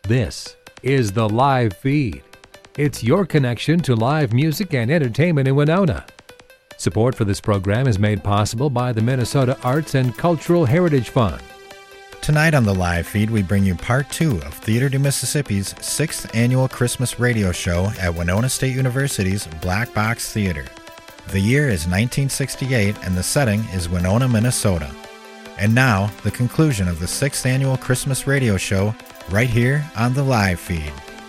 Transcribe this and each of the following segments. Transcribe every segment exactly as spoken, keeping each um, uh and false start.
This is the live feed. It's your connection to live music and entertainment in Winona. Support for this program is made possible by the Minnesota Arts and Cultural Heritage Fund. Tonight on the live feed, we bring you part two of Theater de Mississippi's sixth annual Christmas radio show at Winona State University's Black Box Theater. The year is nineteen sixty-eight and the setting is Winona, Minnesota. And now, the conclusion of the sixth annual Christmas radio show right here on the live feed.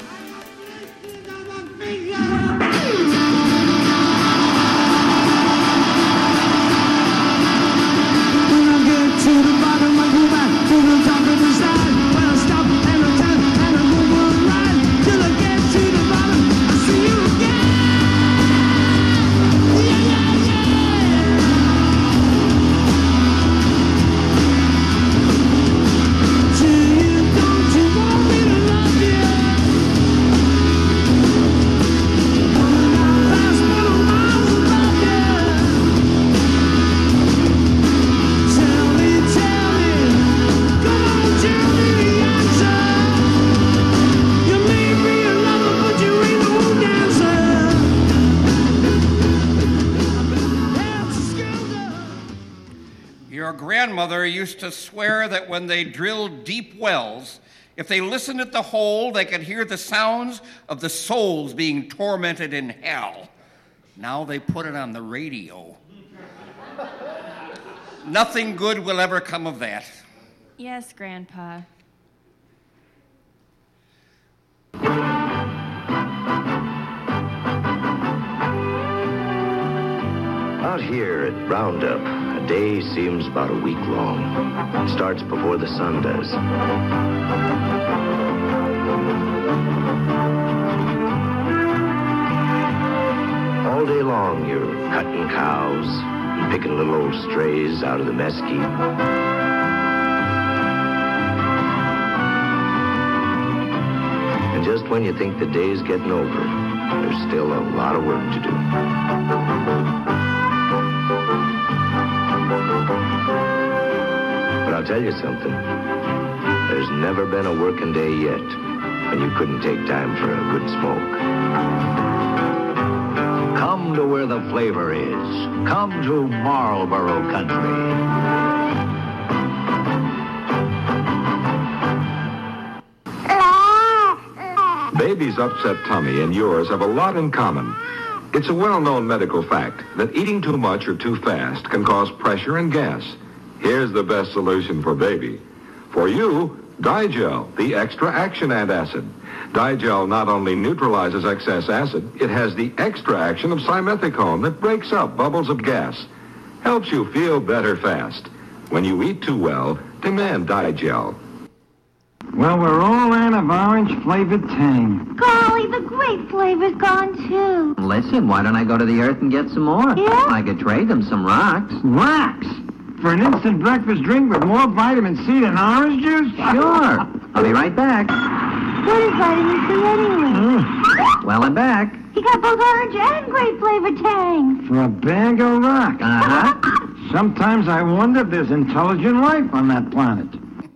Used to swear that when they drilled deep wells, if they listened at the hole, they could hear the sounds of the souls being tormented in hell. Now they put it on the radio. Nothing good will ever come of that. Yes, Grandpa. Out here at Roundup, a day seems about a week long. It starts before the sun does. All day long, you're cutting cows and picking little old strays out of the mesquite. And just when you think the day's getting over, there's still a lot of work to do. But I'll tell you something. There's never been a working day yet when you couldn't take time for a good smoke. Come to where the flavor is. Come to Marlboro Country. Baby's upset tummy and yours have a lot in common. It's a well-known medical fact that eating too much or too fast can cause pressure and gas. Here's the best solution for baby. For you, Digel, the extra action antacid. Digel not only neutralizes excess acid, it has the extra action of simethicone that breaks up bubbles of gas. Helps you feel better fast. When you eat too well, demand Digel. Well, we're all out of orange-flavored Tang. Golly, the grape flavor's gone, too. Listen, why don't I go to the earth and get some more? Yeah? I could trade them some rocks. Rocks? For an instant breakfast drink with more vitamin C than orange juice? Sure. I'll be right back. What is vitamin C anyway? Mm. Well, I'm back. He got both orange and grape flavored Tang. For a bag of rocks. Uh-huh. Sometimes I wonder if there's intelligent life on that planet.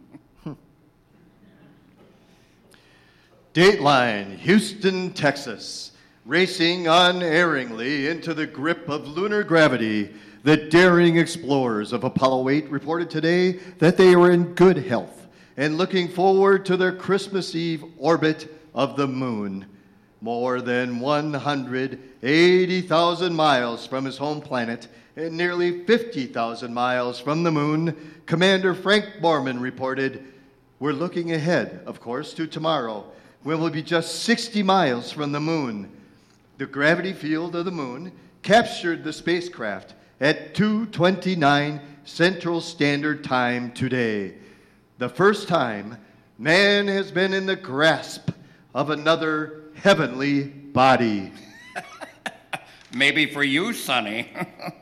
Dateline, Houston, Texas. Racing unerringly into the grip of lunar gravity, the daring explorers of Apollo eight reported today that they were in good health and looking forward to their Christmas Eve orbit of the moon. More than one hundred eighty thousand miles from his home planet and nearly fifty thousand miles from the moon, Commander Frank Borman reported, "We're looking ahead, of course, to tomorrow, when we'll be just sixty miles from the moon." The gravity field of the moon captured the spacecraft at two twenty-nine Central Standard Time today. The first time man has been in the grasp of another heavenly body. Maybe for you, Sonny.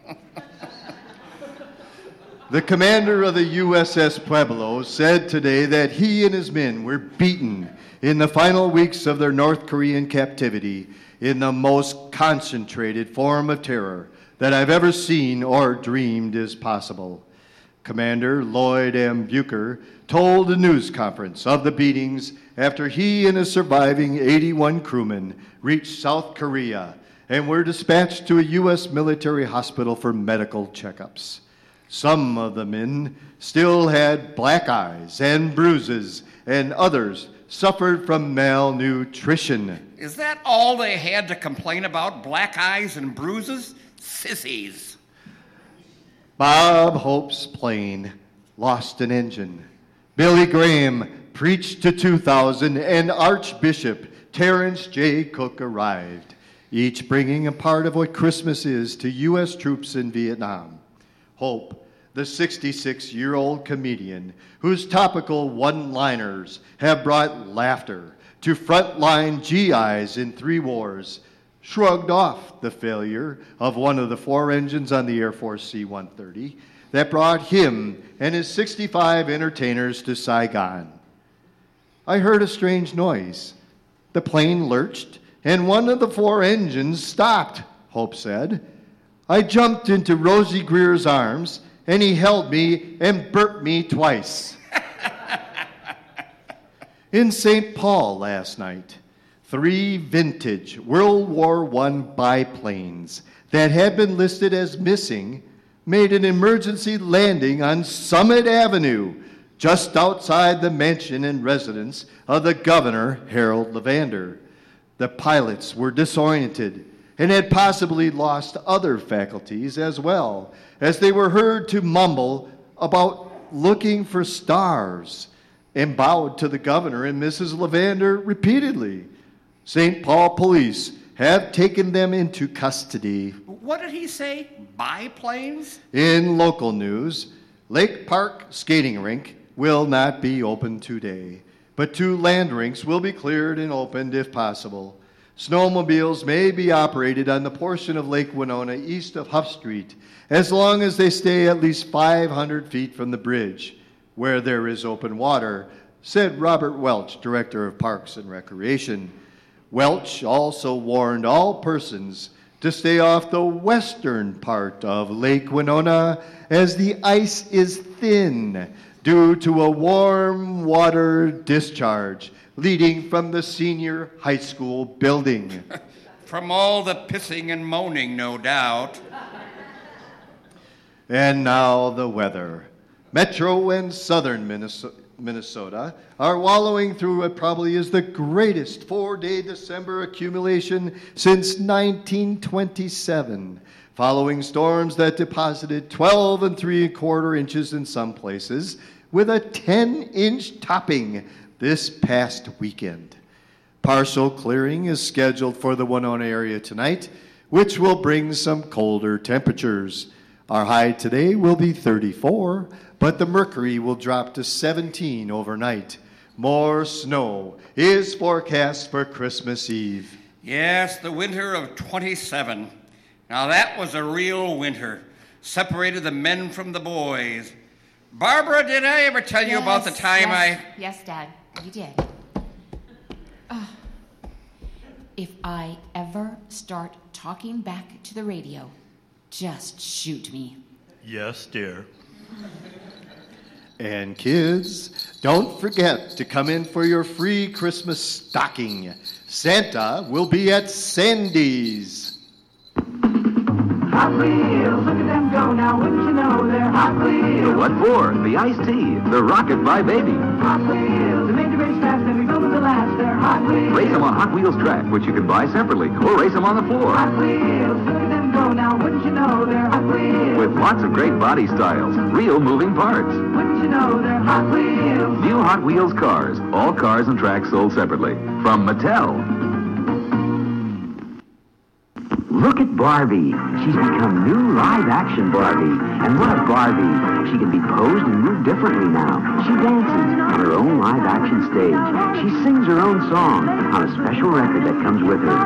The commander of the U S S Pueblo said today that he and his men were beaten in the final weeks of their North Korean captivity in the most concentrated form of terror that I've ever seen or dreamed is possible. Commander Lloyd M. Bucher told a news conference of the beatings after he and his surviving eighty-one crewmen reached South Korea and were dispatched to a U S military hospital for medical checkups. Some of the men still had black eyes and bruises, and others suffered from malnutrition. Is that all they had to complain about? Black eyes and bruises? Sissies. Bob Hope's plane lost an engine. Billy Graham preached to two thousand, and Archbishop Terrence J. Cook arrived, each bringing a part of what Christmas is to U S troops in Vietnam. Hope, the sixty-six-year-old comedian whose topical one-liners have brought laughter to frontline G Is in three wars, shrugged off the failure of one of the four engines on the Air Force C one thirty that brought him and his sixty-five entertainers to Saigon. I heard a strange noise. The plane lurched, and one of the four engines stopped, Hope said. I jumped into Rosie Greer's arms, and he held me and burped me twice. In Saint Paul last night, three vintage World War One biplanes that had been listed as missing made an emergency landing on Summit Avenue, just outside the mansion and residence of the governor, Harold Levander. The pilots were disoriented and had possibly lost other faculties as well, as they were heard to mumble about looking for stars and bowed to the governor and Missus Levander repeatedly. Saint Paul police have taken them into custody. What did he say? Biplanes? In local news, Lake Park Skating Rink will not be open today, but two land rinks will be cleared and opened if possible. Snowmobiles may be operated on the portion of Lake Winona east of Huff Street, as long as they stay at least five hundred feet from the bridge, where there is open water, said Robert Welch, Director of Parks and Recreation. Welch also warned all persons to stay off the western part of Lake Winona, as the ice is thin due to a warm water discharge leading from the senior high school building. From all the pissing and moaning, no doubt. And now the weather. Metro and southern Minnesota Minnesota are wallowing through what probably is the greatest four-day December accumulation since nineteen twenty-seven, following storms that deposited twelve and three-quarter inches in some places, with a ten-inch topping this past weekend. Partial clearing is scheduled for the Winona area tonight, which will bring some colder temperatures. Our high today will be thirty-four, but the mercury will drop to seventeen overnight. More snow is forecast for Christmas Eve. Yes, the winter of twenty-seven. Now that was a real winter. Separated the men from the boys. Barbara, did I ever tell you yes, about the time yes, I... Yes, Dad, you did. Oh, if I ever start talking back to the radio, just shoot me. Yes, dear. And kids, don't forget to come in for your free Christmas stocking. Santa will be at Sandy's. Hot Wheels, look at them go now, wouldn't you know they're Hot Wheels. What for? The iced tea, the rocket by baby. Hot Wheels, they made to race fast, every moment to last, they're Hot Wheels. Race them on Hot Wheels track, which you can buy separately, or race them on the floor. Hot Wheels, look at them go now, wouldn't you know they're Hot Wheels. With lots of great body styles, real moving parts. Wouldn't you know they're Hot Wheels. New Hot Wheels cars, all cars and tracks sold separately. From Mattel. Look at Barbie. She's become new live-action Barbie. And what a Barbie. She can be posed and moved differently now. She dances on her own live-action stage. She sings her own song on a special record that comes with her.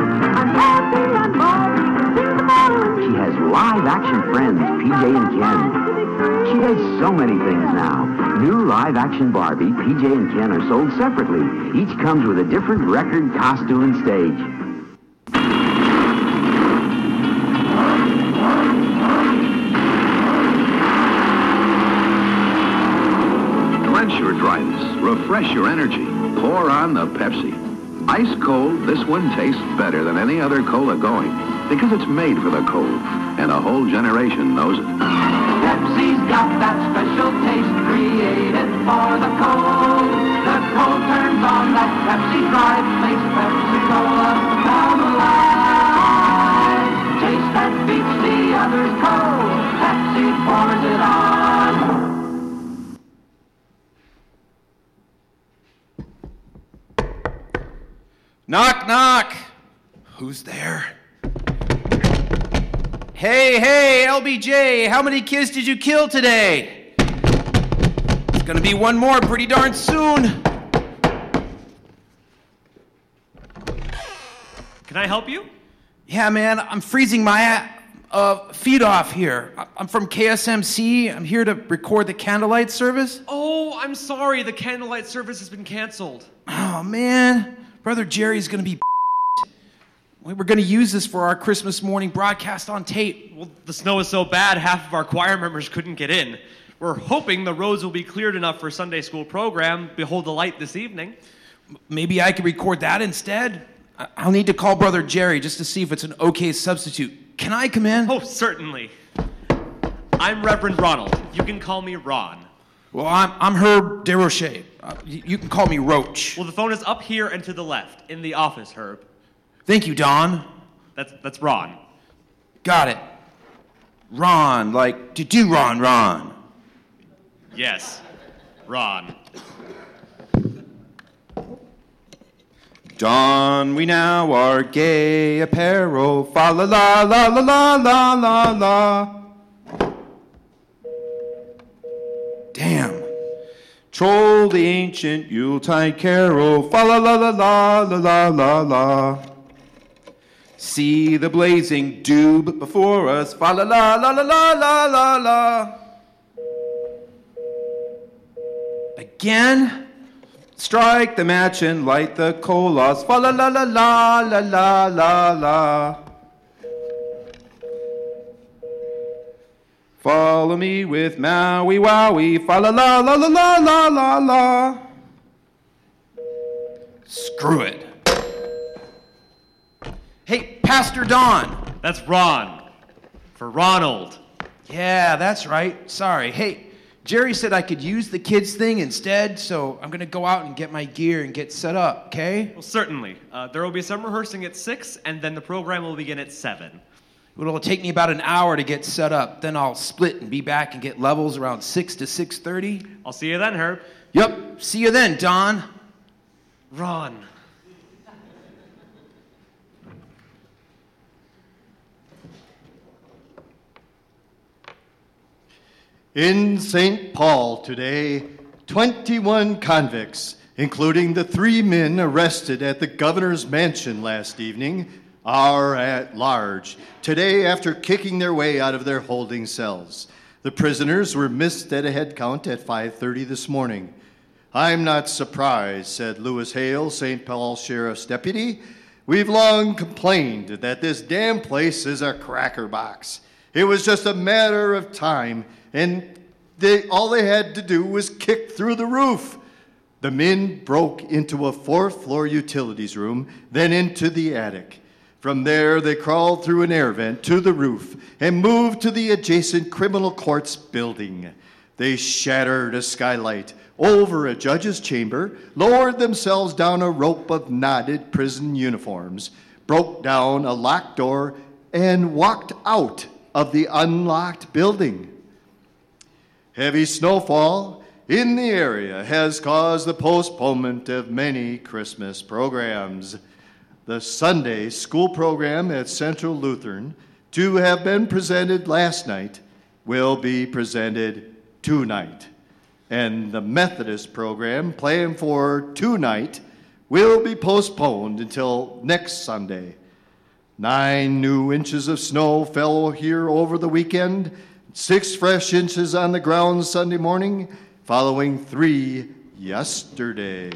She has live-action friends, P J and Ken. She does so many things now. New live-action Barbie, P J and Ken are sold separately. Each comes with a different record, costume, and stage. your dryness, refresh your energy. Pour on the Pepsi. Ice cold, this one tastes better than any other cola going because it's made for the cold, and a whole generation knows it. Pepsi's got that special taste created for the cold. The cold turns on that Pepsi drive, makes Pepsi Cola come alive. Taste that beats the others cold. Pepsi pours it on. Knock, knock. Who's there? Hey, hey, L B J, how many kids did you kill today? It's gonna be one more pretty darn soon. Can I help you? Yeah, man, I'm freezing my uh, feet off here. I'm from K S M C. I'm here to record the candlelight service. Oh, I'm sorry. The candlelight service has been canceled. Oh, man. Brother Jerry's gonna be we were gonna use this for our Christmas morning broadcast on tape. Well, the snow is so bad, half of our choir members couldn't get in. We're hoping the roads will be cleared enough for Sunday school program, Behold the Light, this evening. Maybe I could record that instead? I'll need to call Brother Jerry just to see if it's an okay substitute. Can I come in? Oh, certainly. I'm Reverend Ronald. You can call me Ron. Well, I'm, I'm Herb DeRoche. Uh, you, you can call me Roach. Well, the phone is up here and to the left, in the office, Herb. Thank you, Don. That's that's Ron. Got it. Ron, like to do Ron, Ron. Yes, Ron. Don, we now are gay apparel, fa la la la la la la la la. Damn. Troll the ancient Yuletide carol, fa la la la la la la la la. See the blazing doob before us, fa la la la la la la la la. Again? Strike the match and light the colas, fa la la la la la la la la. Follow me with Maui Wowie, fa la la la la la la la la. Screw it. Hey, Pastor Don. That's Ron. For Ronald. Yeah, that's right. Sorry. Hey, Jerry said I could use the kids thing instead, so I'm going to go out and get my gear and get set up, okay? Well, certainly. Uh, there will be some rehearsing at six, and then the program will begin at seven. It'll take me about an hour to get set up. Then I'll split and be back and get levels around six to six thirty. I'll see you then, Herb. Yep. See you then, Don. Ron. In Saint Paul today, twenty-one convicts, including the three men arrested at the governor's mansion last evening, are at large today after kicking their way out of their holding cells. The prisoners were missed at a head count at five thirty this morning. I'm not surprised, said Lewis Hale, Saint Paul Sheriff's deputy. We've long complained that this damn place is a cracker box. It was just a matter of time, and they, all they had to do was kick through the roof. The men broke into a fourth-floor utilities room, then into the attic. From there, they crawled through an air vent to the roof and moved to the adjacent criminal courts building. They shattered a skylight over a judge's chamber, lowered themselves down a rope of knotted prison uniforms, broke down a locked door, and walked out of the unlocked building. Heavy snowfall in the area has caused the postponement of many Christmas programs. The Sunday school program at Central Lutheran, to have been presented last night, will be presented tonight. And the Methodist program, planned for tonight, will be postponed until next Sunday. Nine new inches of snow fell here over the weekend, six fresh inches on the ground Sunday morning, following three yesterday.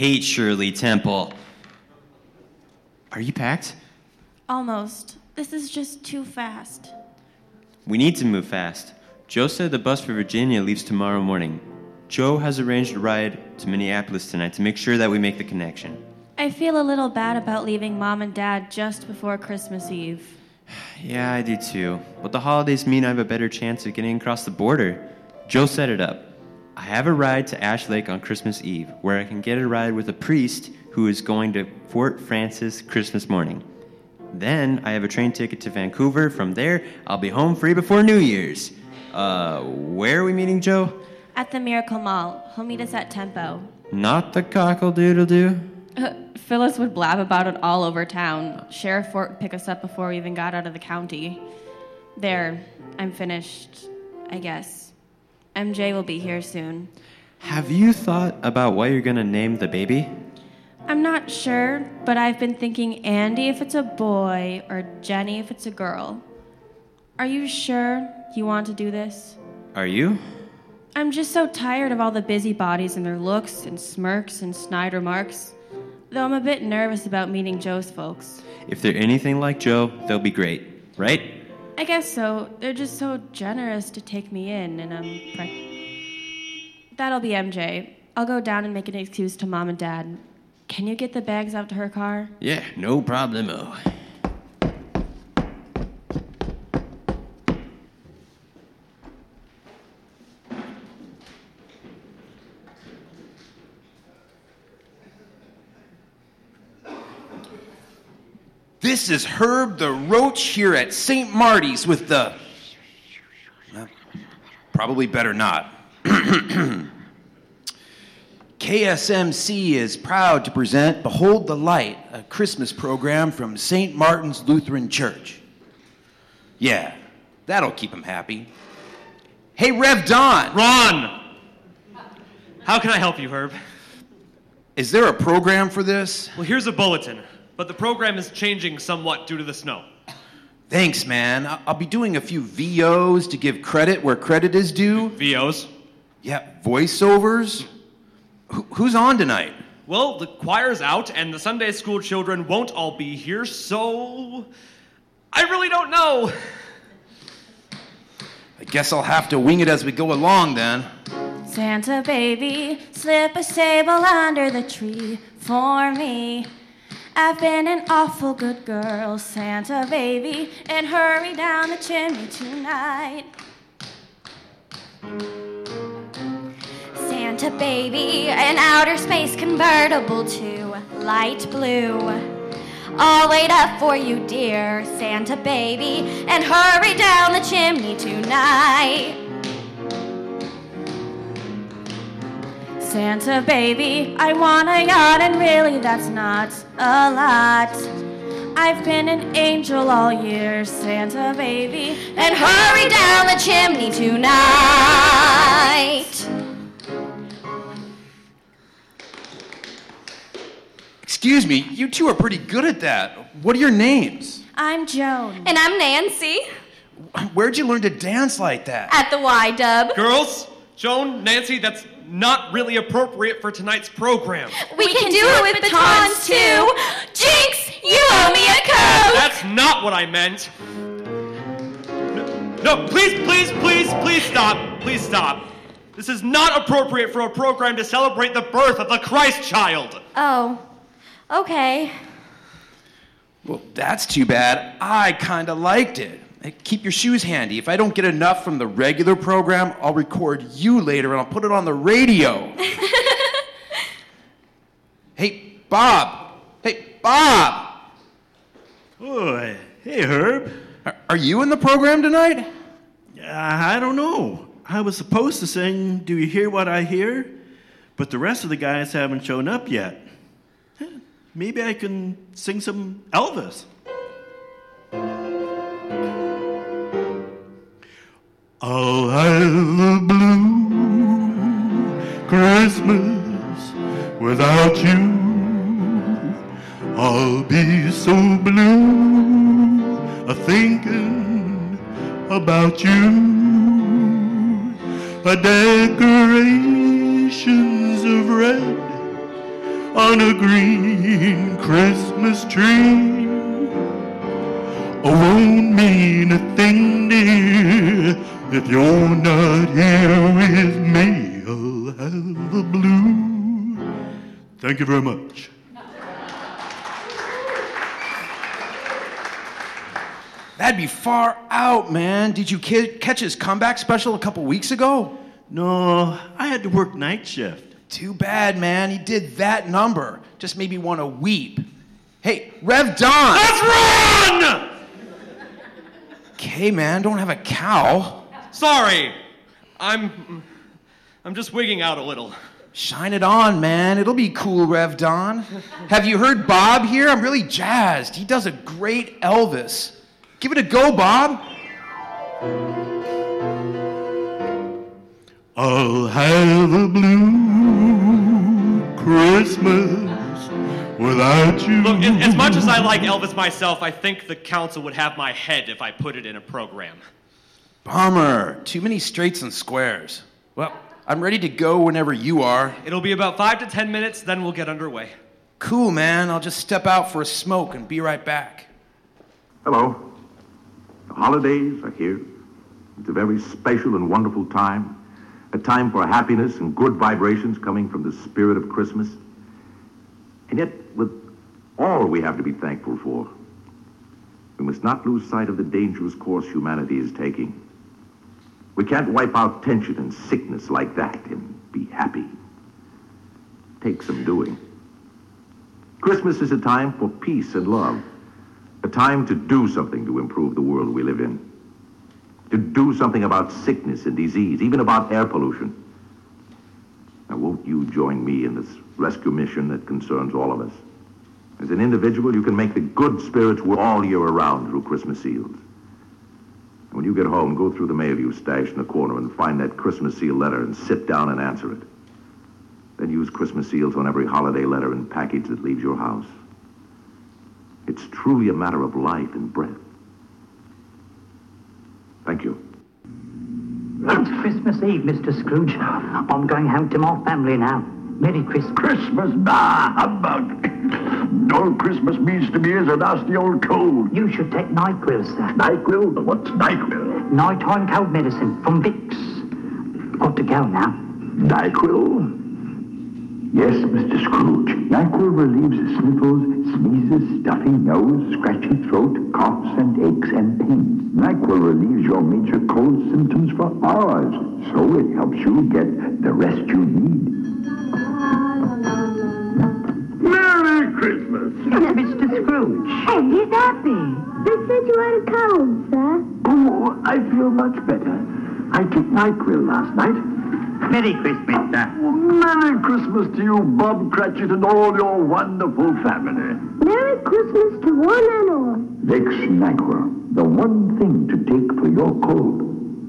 hate Shirley Temple. Are you packed? Almost. This is just too fast. We need to move fast. Joe said the bus for Virginia leaves tomorrow morning. Joe has arranged a ride to Minneapolis tonight to make sure that we make the connection. I feel a little bad about leaving Mom and Dad just before Christmas Eve. Yeah, I do too. But the holidays mean I have a better chance of getting across the border. Joe set it up. I have a ride to Ash Lake on Christmas Eve, where I can get a ride with a priest who is going to Fort Francis Christmas morning. Then I have a train ticket to Vancouver. From there, I'll be home free before New Year's. Uh, where are we meeting, Joe? At the Miracle Mall. He'll meet us at Tempo. Not the cockle-doodle-doo? Uh, Phyllis would blab about it all over town. Sheriff Fort would pick us up before we even got out of the county. There, I'm finished, I guess. M J will be here soon. Have you thought about what you're going to name the baby? I'm not sure, but I've been thinking Andy if it's a boy or Jenny if it's a girl. Are you sure you want to do this? Are you? I'm just so tired of all the busybodies and their looks and smirks and snide remarks. Though I'm a bit nervous about meeting Joe's folks. If they're anything like Joe, they'll be great, right? I guess so. They're just so generous to take me in, and I'm... Pre- That'll be M J. I'll go down and make an excuse to Mom and Dad. Can you get the bags out to her car? Yeah, no problemo. This is Herb the Roach here at Saint Marty's with the... Well, probably better not. K S M C is proud to present Behold the Light, a Christmas program from Saint Martin's Lutheran Church. Yeah, that'll keep him happy. Hey, Rev Don! Ron! How can I help you, Herb? Is there a program for this? Well, here's a bulletin. But the program is changing somewhat due to the snow. Thanks, man. I'll be doing a few V Os to give credit where credit is due. V Os? Yeah, voiceovers. Wh- who's on tonight? Well, the choir's out, and the Sunday school children won't all be here, so... I really don't know. I guess I'll have to wing it as we go along, then. Santa baby, slip a sable under the tree for me. I've been an awful good girl, Santa baby, and hurry down the chimney tonight. Santa baby, an outer space convertible to light blue. I'll wait up for you, dear Santa baby, and hurry down the chimney tonight. Santa baby, I want a yacht, and really that's not a lot. I've been an angel all year, Santa baby, and hurry down the chimney tonight. Excuse me, you two are pretty good at that. What are your names? I'm Joan. And I'm Nancy. Where'd you learn to dance like that? At the Y-Dub. Girls, Joan, Nancy, that's not really appropriate for tonight's program. We, we can, can do, do it with batons, batons too. Jinx, you owe me a coat. That's not what I meant. No, no, please, please, please, please stop. Please stop. This is not appropriate for a program to celebrate the birth of the Christ child. Oh, okay. Well, that's too bad. I kind of liked it. Keep your shoes handy. If I don't get enough from the regular program, I'll record you later and I'll put it on the radio. Hey, Bob. Hey, Bob. Oh, hey, Herb. Are, are you in the program tonight? Uh, I don't know. I was supposed to sing Do You Hear What I Hear? But the rest of the guys haven't shown up yet. Maybe I can sing some Elvis. I'll have a blue Christmas without you. I'll be so blue a-thinking about you. A decorations of red on a green Christmas tree. Oh, won't mean a thing, dear, if you're not here with me. I'll have a blue. Thank you very much. That'd be far out, man. Did you ki- catch his comeback special a couple weeks ago? No, I had to work night shift. Too bad, man. He did that number. Just made me want to weep. Hey, Rev Don! Let's run! Okay, man, don't have a cow. Sorry. I'm... I'm just wigging out a little. Shine it on, man. It'll be cool, Rev Don. Have you heard Bob here? I'm really jazzed. He does a great Elvis. Give it a go, Bob. I'll have a blue Christmas without you. Look, as, as much as I like Elvis myself, I think the council would have my head if I put it in a program. Bummer. Too many straights and squares. Well, I'm ready to go whenever you are. It'll be about five to ten minutes, then we'll get underway. Cool, man. I'll just step out for a smoke and be right back. Hello. The holidays are here. It's a very special and wonderful time. A time for happiness and good vibrations coming from the spirit of Christmas. And yet, with all we have to be thankful for, we must not lose sight of the dangerous course humanity is taking. We can't wipe out tension and sickness like that and be happy. Takes some doing. Christmas is a time for peace and love. A time to do something to improve the world we live in. To do something about sickness and disease, even about air pollution. Now, won't you join me in this rescue mission that concerns all of us? As an individual, you can make the good spirits work all year around through Christmas seals. And when you get home, go through the mail you stashed in the corner and find that Christmas seal letter and sit down and answer it. Then use Christmas seals on every holiday letter and package that leaves your house. It's truly a matter of life and breath. Thank you. It's Christmas Eve, Mister Scrooge. I'm going home to my family now. Merry Christmas. Christmas? Bah, humbug. All Christmas means to me is a nasty old cold. You should take NyQuil, sir. NyQuil? What's NyQuil? Nighttime cold medicine from Vicks. Got to go now. NyQuil? Yes, Mister Scrooge. NyQuil relieves sniffles, sneezes, stuffy nose, scratchy throat, coughs, and aches and pains. NyQuil relieves your major cold symptoms for hours, so it helps you get the rest you need. Merry Christmas! Mister Scrooge. And he's happy. They said you had a cold, sir. Oh, I feel much better. I took NyQuil last night. Merry Christmas, sir. Merry Christmas to you, Bob Cratchit, and all your wonderful family. Merry Christmas to one and all. Vicks NyQuil, the one thing to take for your cold.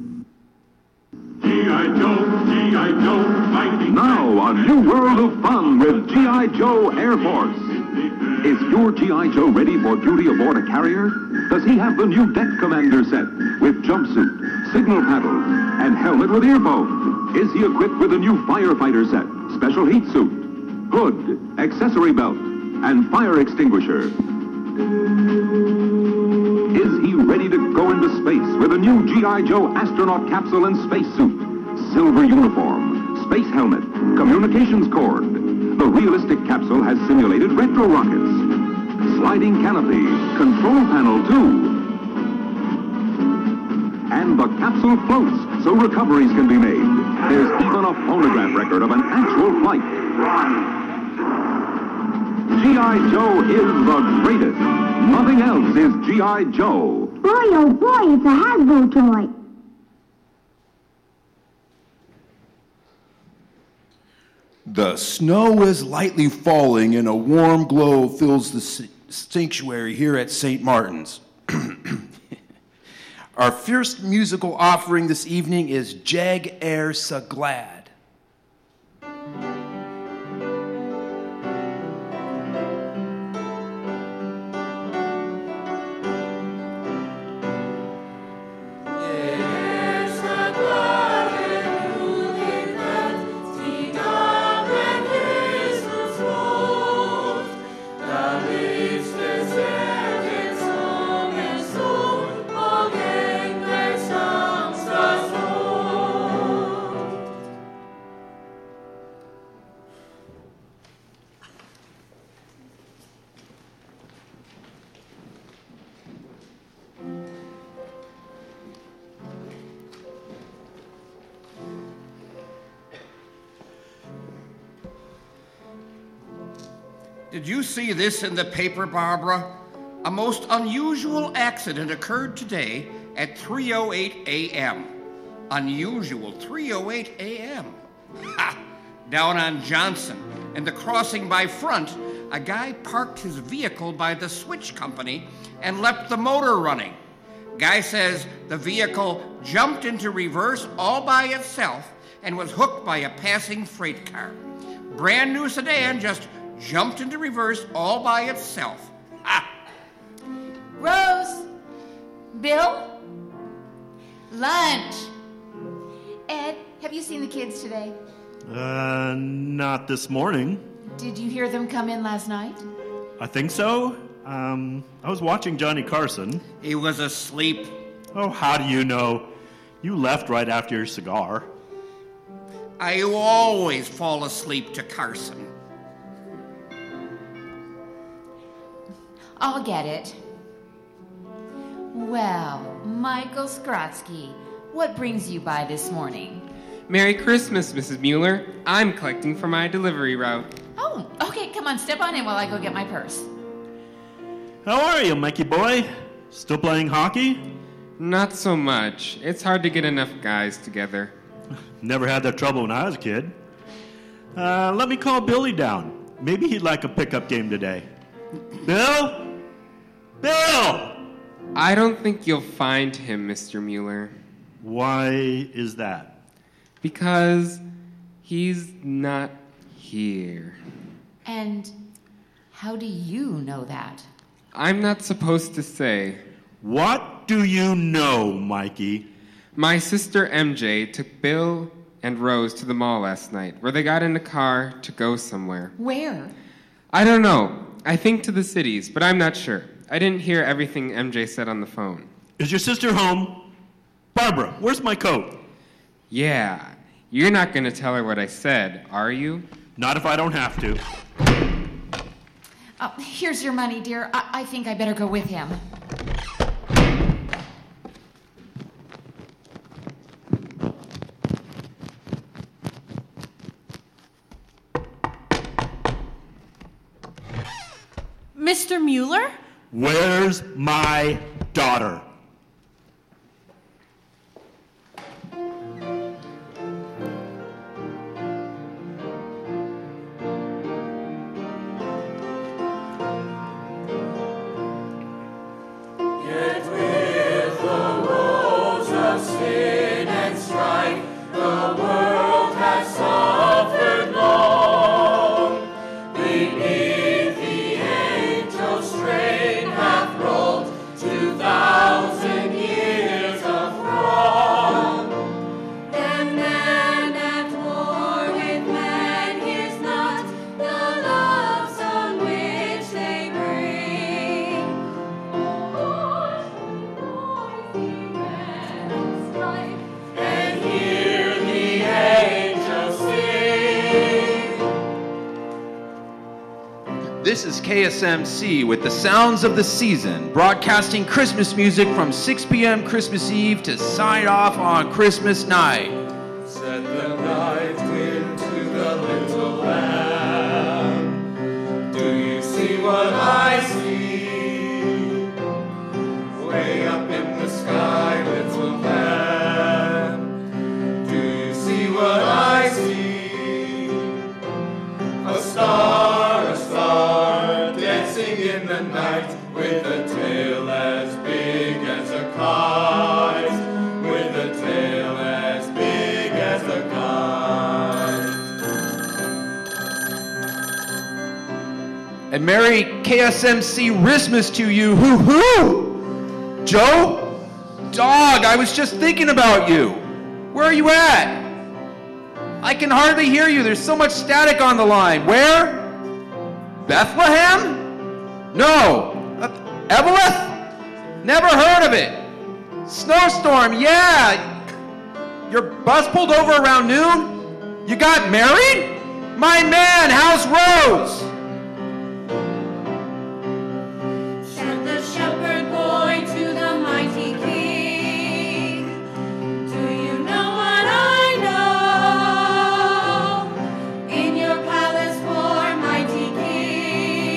G I. Joe, G I. Joe, fighting. Now, a new world of fun with G I. Joe Air Force. Is your G I. Joe ready for duty aboard a carrier? Does he have the new deck commander set with jumpsuit, signal paddle, and helmet with earphone? Is he equipped with a new firefighter set, special heat suit, hood, accessory belt, and fire extinguisher? Is he ready to go into space with a new G I. Joe astronaut capsule and spacesuit, silver uniform, space helmet, communications cord? The realistic capsule has simulated retro rockets, sliding canopy, control panel too. And the capsule floats so recoveries can be made. There's even a phonograph record of an actual flight. G I. Joe is the greatest. Nothing else is G I. Joe. Boy, oh boy, it's a Hasbro toy. The snow is lightly falling and a warm glow fills the sanctuary here at Saint Martin's. Our first musical offering this evening is Jag Er Sa Glad. Oh Did you see this in the paper, Barbara? A most unusual accident occurred today at three oh eight a.m. Unusual, three oh eight a.m. Ha! Down on Johnson, in the crossing by Front, a guy parked his vehicle by the switch company and left the motor running. Guy says the vehicle jumped into reverse all by itself and was hooked by a passing freight car. Brand new sedan just jumped into reverse all by itself. Ha! Rose, Bill, lunch. Ed, have you seen the kids today? Uh, not this morning. Did you hear them come in last night? I think so. Um, I was watching Johnny Carson. He was asleep. Oh, how do you know? You left right after your cigar. I always fall asleep to Carson. I'll get it. Well, Michael Skrotsky, what brings you by this morning? Merry Christmas, Missus Mueller. I'm collecting for my delivery route. Oh, okay, come on, step on in while I go get my purse. How are you, Mikey boy? Still playing hockey? Not so much. It's hard to get enough guys together. Never had that trouble when I was a kid. Uh, let me call Billy down. Maybe he'd like a pickup game today. Bill? Bill! I don't think you'll find him, Mister Mueller. Why is that? Because he's not here. And how do you know that? I'm not supposed to say. What do you know, Mikey? My sister M J took Bill and Rose to the mall last night, where they got in a car to go somewhere. Where? I don't know. I think to the cities, but I'm not sure. I didn't hear everything M J said on the phone. Is your sister home? Barbara, where's my coat? Yeah. You're not going to tell her what I said, are you? Not if I don't have to. Uh, here's your money, dear. I, I think I better go with him. Mister Mueller? Where's my daughter? Yet with the woes of sin and strife, the world has suffered long. Beneath the angel's strain hath rolled two thousand years of wrong. And man at war with man hears not the love song which they bring. And hear the angels sing. This is K S M C with the sounds of the season, broadcasting Christmas music from six p.m. Christmas Eve to sign off on Christmas night. Send the night wind to the little lamb. Do you see what I see? Way up in the sky, little lamb. Do you see what I see? A star, a star, dancing in the night, with a tail as big as a kite, with a tail as big as a kite. And Merry K S M C Christmas to you, hoo-hoo! Joe? Dog, I was just thinking about you. Where are you at? I can hardly hear you. There's so much static on the line. Where? Bethlehem? No. Uh, Eveleth? Never heard of it. Snowstorm, yeah. Your bus pulled over around noon? You got married? My man, how's Rose? Send the shepherd boy to the mighty king. Do you know what I know? In your palace for mighty king.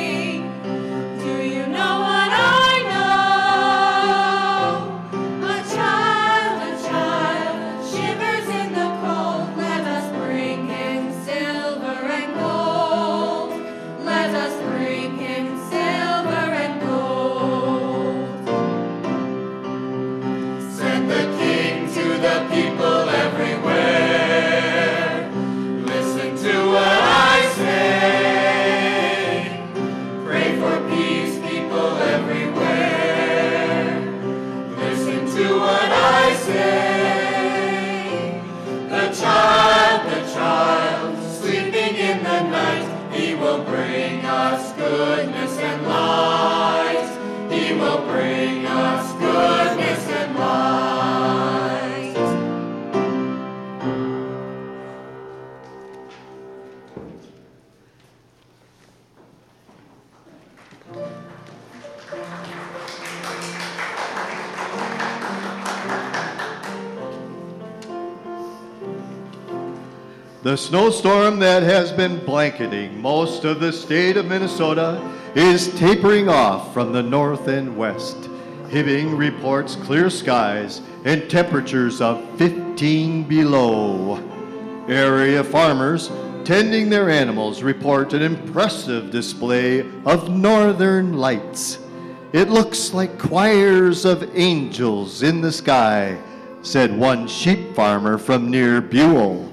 The snowstorm that has been blanketing most of the state of Minnesota is tapering off from the north and west. Hibbing reports clear skies and temperatures of fifteen below. Area farmers tending their animals report an impressive display of northern lights. It looks like choirs of angels in the sky, said one sheep farmer from near Buell.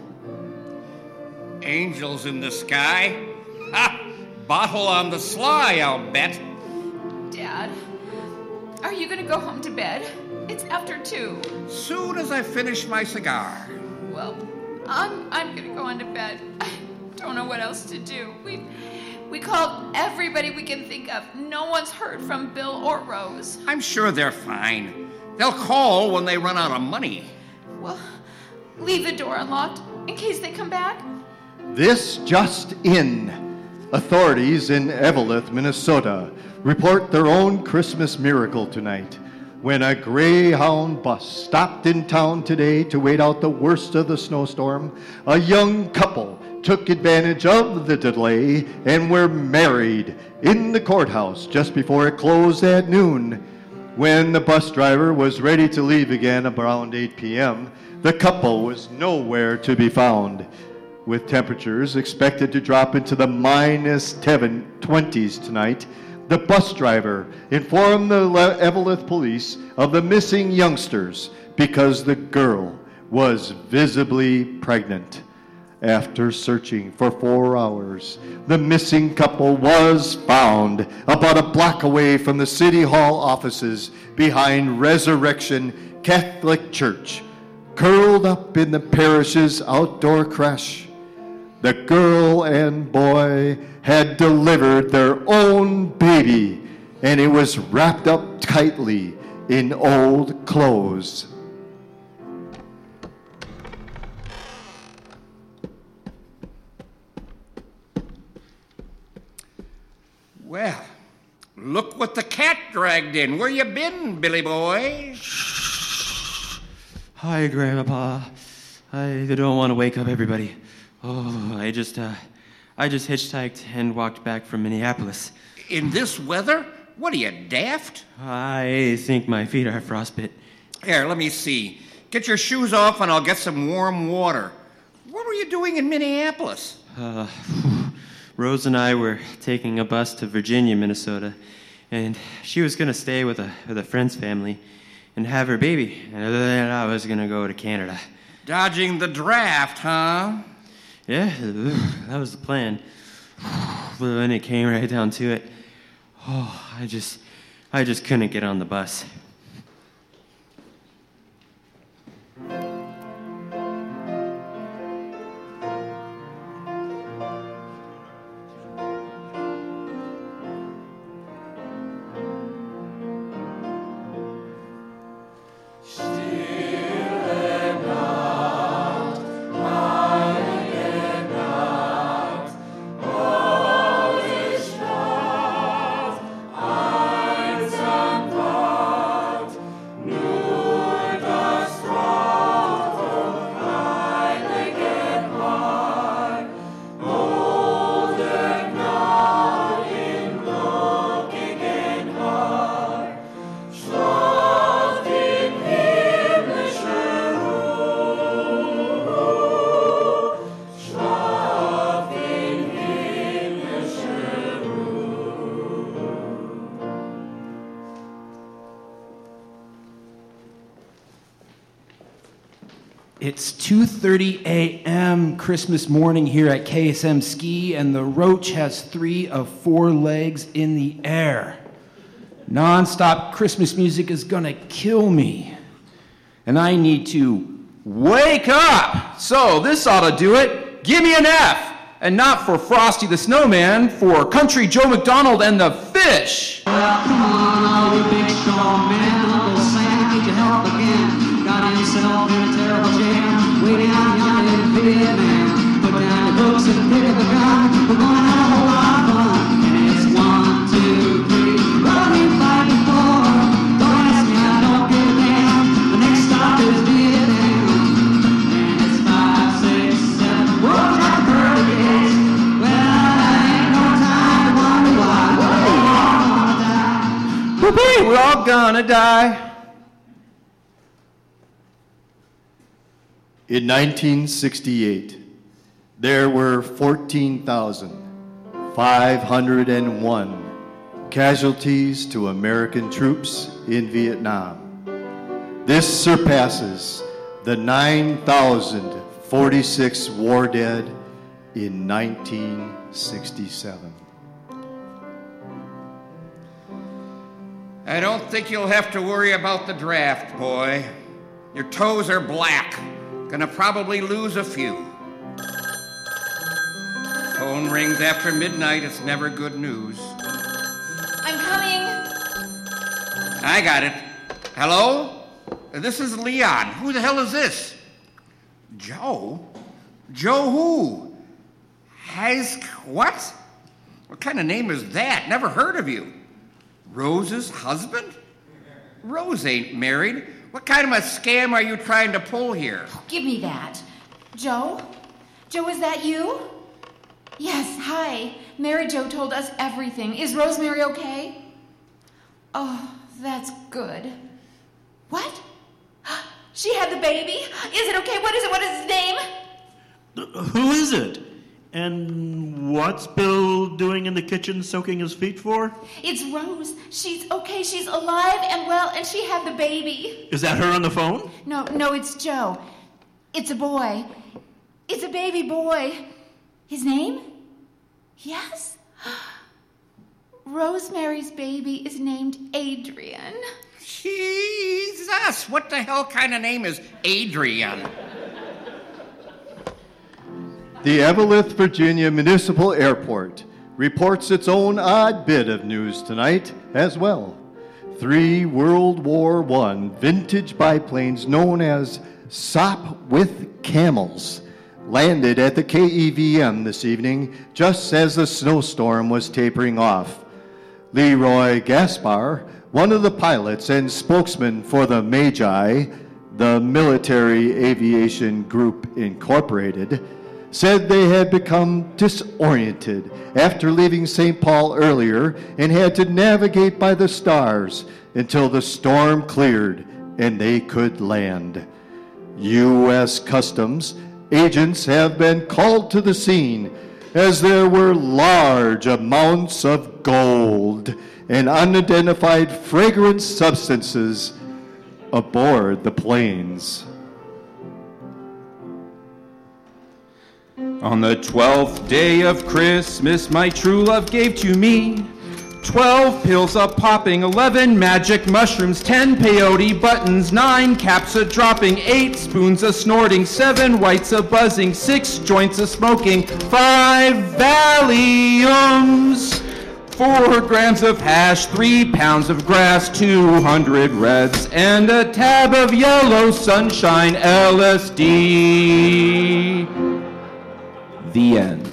Angels in the sky? Ha! Bottle on the sly, I'll bet. Dad, are you going to go home to bed? It's after two. Soon as I finish my cigar. Well, I'm I'm going to go on to bed. I don't know what else to do. We we called everybody we can think of. No one's heard from Bill or Rose. I'm sure they're fine. They'll call when they run out of money. Well, leave the door unlocked in case they come back. This just in. Authorities in Eveleth, Minnesota, report their own Christmas miracle tonight when a Greyhound bus stopped in town today to wait out the worst of the snowstorm. A young couple took advantage of the delay and were married in the courthouse just before it closed at noon. When the bus driver was ready to leave again around eight p.m., the couple was nowhere to be found. With temperatures expected to drop into the minus twenties tonight, the bus driver informed the Eveleth police of the missing youngsters because the girl was visibly pregnant. After searching for four hours, the missing couple was found about a block away from the City Hall offices behind Resurrection Catholic Church, curled up in the parish's outdoor creche. The girl and boy had delivered their own baby, and it was wrapped up tightly in old clothes. Well, look what the cat dragged in. Where you been, Billy boy? Hi, Grandpa. I don't want to wake up everybody. Oh, I just, uh, I just hitchhiked and walked back from Minneapolis. In this weather? What are you, daft? I think my feet are frostbit. Here, let me see. Get your shoes off and I'll get some warm water. What were you doing in Minneapolis? Uh, Rose and I were taking a bus to Virginia, Minnesota, and she was going to stay with a, with a friend's family and have her baby, and then I was going to go to Canada. Dodging the draft, huh? Yeah, that was the plan. But when it came right down to it, oh, I just, I just couldn't get on the bus. It's two thirty a.m. Christmas morning here at K S M Ski, and the Roach has three of four legs in the air. Non-stop Christmas music is gonna kill me. And I need to wake up! So this ought to do it. Give me an F! And not for Frosty the Snowman, for Country Joe McDonald and the Fish! Well, come on, all you big strong men. Uncle Sam, need your help again. Got himself in a terrible jam. Waiting out yonder in Vietnam. Put down your books and pick up a gun. We're gonna have a whole lot of fun. And it's one, two, three. What are we fighting for? Don't ask me, I don't give a damn. The next stop is Vietnam. And it's five, six, seven. Whoa! we're all gonna die. In nineteen sixty-eight, there were fourteen thousand five hundred one casualties to American troops in Vietnam. This surpasses the nine thousand forty-six war dead in nineteen sixty-seven. I don't think you'll have to worry about the draft, boy. Your toes are black. Gonna probably lose a few. Phone rings after midnight. It's never good news. I'm coming. I got it. Hello? This is Leon. Who the hell is this? Joe? Joe who? Has what? What kind of name is that? Never heard of you. Rose's husband? Rose ain't married. What kind of a scam are you trying to pull here? Give me that. Joe? Joe, is that you? Yes, hi. Mary Jo told us everything. Is Rosemary okay? Oh, that's good. What? She had the baby? Is it okay? What is it? What is his name? Who is it? And what's Bill doing in the kitchen soaking his feet for? It's Rose. She's okay. She's alive and well, and she had the baby. Is that her on the phone? No, no, it's Joe. It's a boy. It's a baby boy. His name? Yes. Rosemary's baby is named Adrian. Jesus, what the hell kind of name is Adrian? The Eveleth, Virginia Municipal Airport reports its own odd bit of news tonight as well. Three World War One vintage biplanes known as Sopwith Camels landed at the K E V M this evening just as the snowstorm was tapering off. Leroy Gaspar, one of the pilots and spokesman for the Magi, the Military Aviation Group Incorporated, said they had become disoriented after leaving Saint Paul earlier and had to navigate by the stars until the storm cleared and they could land. U S Customs agents have been called to the scene as there were large amounts of gold and unidentified fragrant substances aboard the planes. On the twelfth day of Christmas, my true love gave to me twelve pills a popping, eleven magic mushrooms, ten peyote buttons, nine caps a dropping, eight spoons a snorting, seven whites a buzzing, six joints a smoking, five Valiums, four grams of hash, three pounds of grass, two hundred reds, and a tab of yellow sunshine L S D. The end.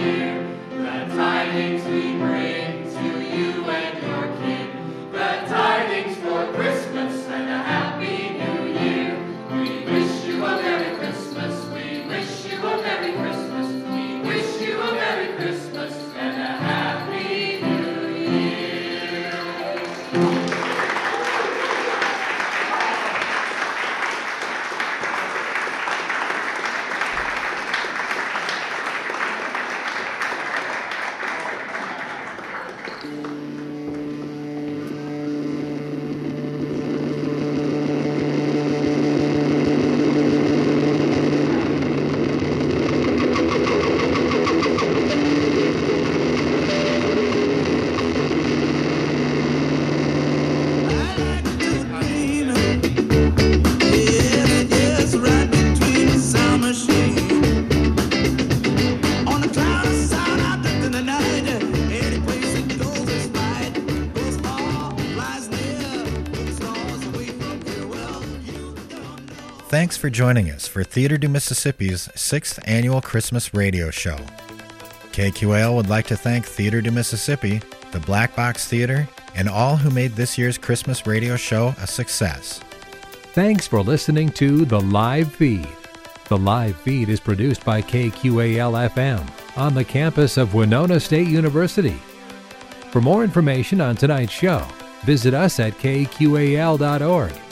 The Thanks for joining us for Theater du Mississippi's sixth Annual Christmas Radio Show. K Q A L would like to thank Theater du Mississippi, the Black Box Theater, and all who made this year's Christmas radio show a success. Thanks for listening to The Live Feed. The Live Feed is produced by K Q A L F M on the campus of Winona State University. For more information on tonight's show, visit us at K Q A L dot org.